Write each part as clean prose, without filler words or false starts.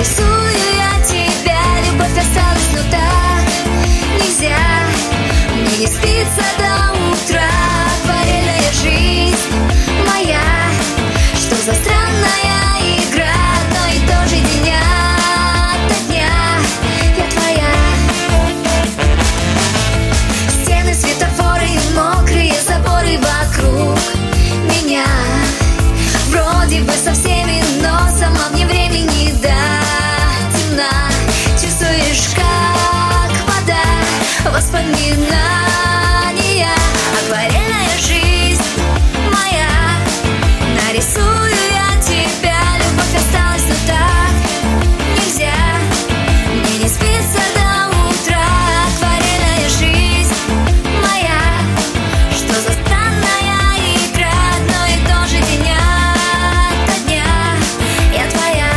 Нарисую я тебя, любовь осталась, но так нельзя. Мне не спится до утра, акварельная жизнь моя. Что за странная игра, но и тоже день ото дня я твоя. Стены, светофоры, мокрые заборы вокруг меня. Вроде бы со всеми, но сама мне времени до темна. Чувствуешь, как вода, воспоминания. Акварельная жизнь моя. Нарисую я тебя, любовь осталась, но так нельзя. Мне не спится до утра, акварельная жизнь моя. Что за странная игра, одно и то же день ото дня я твоя.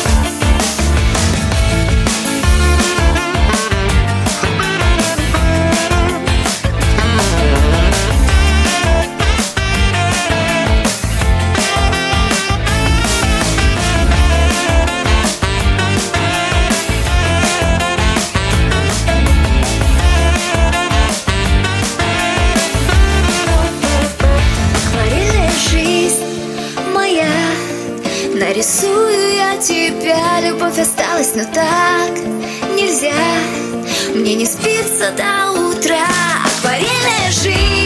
Акварельная жизнь моя. Нарисую я тебя, любовь осталась, но так нельзя. Мне не спится до утра, акварельная жизнь